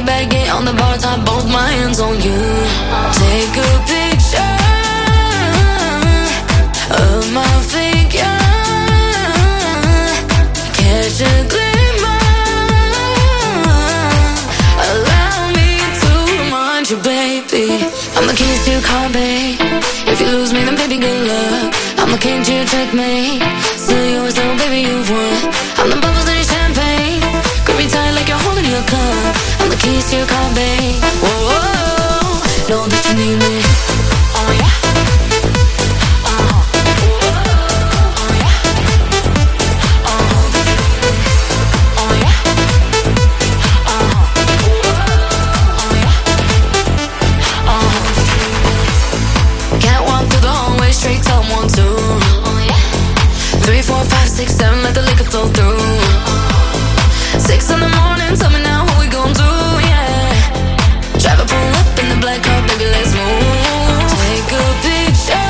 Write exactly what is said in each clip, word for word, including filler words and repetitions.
back, get on the bar top, both my hands on you. Take a picture of my figure, catch a glimmer, allow me to remind you, baby. I'm the keys to your car, babe. If you lose me, then baby, good luck. I'm the king to your checkmate. Still yours, though, baby, you've won. I'm the bubbles in your champagne. Grip me tight like you're holding your cup. I'm the keys to your car, babe. Whoa, whoa, whoa. Know that you need me. Oh, yeah. Straight top one, two, three, four, five, six, seven, let the liquor flow through. Six in the morning, tell me now what we gon' do, yeah. Drive a pull up in the black car, baby, let's move. Take a picture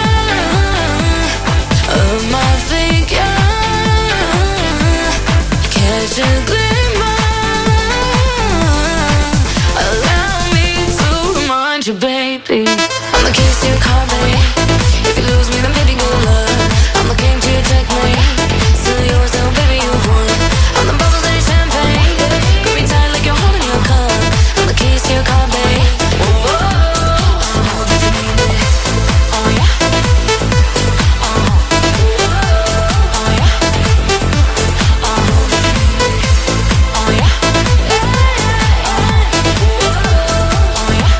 of my figure, catch a glimmer, allow me to remind you, baby. I'm the keys to your car, baby. If you lose me, then baby, good luck. I'm the king to your checkmate. Still yours, though, baby, you've won. I'm the bubbles in your champagne. Grip me tight like you're holding your cup. I'm the keys to your car, babe. Whoa, whoa, whoa. I know that you need me. Oh, yeah. Oh, oh, yeah. I know that you need me. Oh, yeah. Oh, yeah.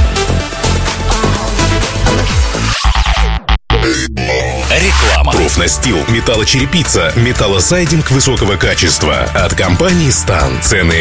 Реклама. Профнастил, металлочерепица, металлосайдинг высокого качества от компании Стан. Цены